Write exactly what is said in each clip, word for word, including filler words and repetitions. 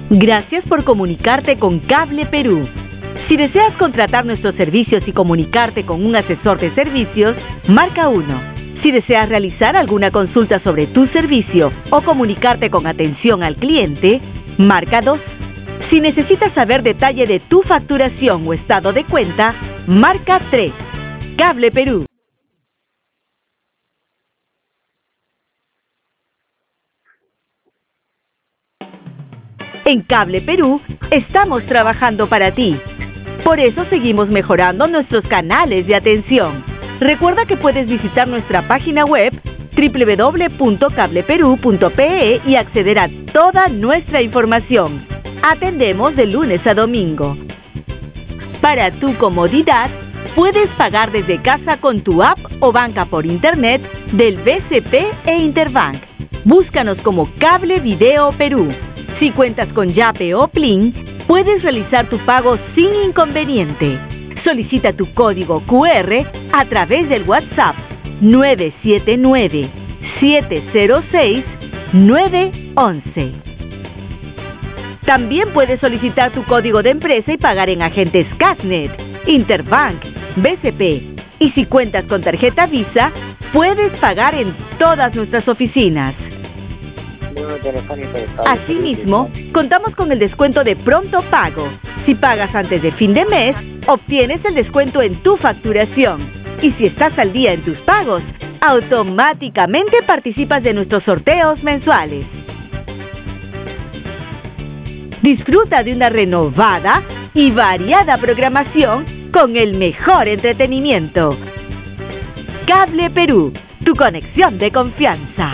Gracias por comunicarte con Cable Perú. Si deseas contratar nuestros servicios y comunicarte con un asesor de servicios, marca uno. Si deseas realizar alguna consulta sobre tu servicio o comunicarte con atención al cliente, marca dos. Si necesitas saber detalle de tu facturación o estado de cuenta, marca tres. Cable Perú. En Cable Perú estamos trabajando para ti. Por eso seguimos mejorando nuestros canales de atención. Recuerda que puedes visitar nuestra página web doble u doble u doble u punto cable perú punto pe e y acceder a toda nuestra información. Atendemos de lunes a domingo. Para tu comodidad, puedes pagar desde casa con tu app o banca por internet del B C P e Interbank. Búscanos como Cable Video Perú. Si cuentas con Yape o Plin, puedes realizar tu pago sin inconveniente. Solicita tu código cu erre a través del WhatsApp nueve siete nueve, siete cero seis, nueve once. También puedes solicitar tu código de empresa y pagar en agentes Casnet, Interbank, B C P. Y si cuentas con tarjeta Visa, puedes pagar en todas nuestras oficinas. Asimismo, contamos con el descuento de pronto pago. Si pagas antes de fin de mes, obtienes el descuento en tu facturación. Y si estás al día en tus pagos, automáticamente participas de nuestros sorteos mensuales. Disfruta de una renovada y variada programación con el mejor entretenimiento. Cable Perú, tu conexión de confianza.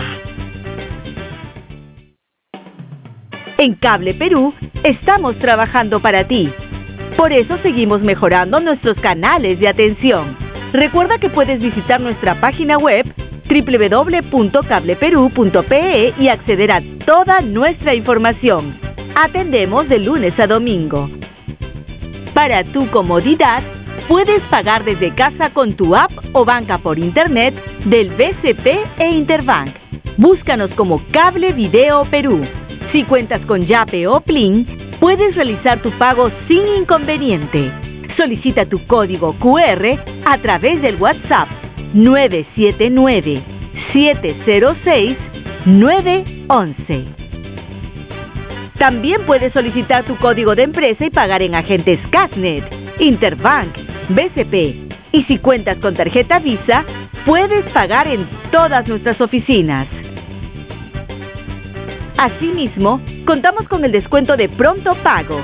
En Cable Perú estamos trabajando para ti. Por eso seguimos mejorando nuestros canales de atención. Recuerda que puedes visitar nuestra página web doble u doble u doble u punto cable perú punto pe e y acceder a toda nuestra información. Atendemos de lunes a domingo. Para tu comodidad, puedes pagar desde casa con tu app o banca por internet del B C P e Interbank. Búscanos como Cable Video Perú. Si cuentas con Yape o Plin, puedes realizar tu pago sin inconveniente. Solicita tu código cu erre a través del WhatsApp nueve siete nueve, siete cero seis, nueve once. También puedes solicitar tu código de empresa y pagar en agentes Casnet, Interbank, B C P. Y si cuentas con tarjeta Visa, puedes pagar en todas nuestras oficinas. Asimismo, contamos con el descuento de pronto pago.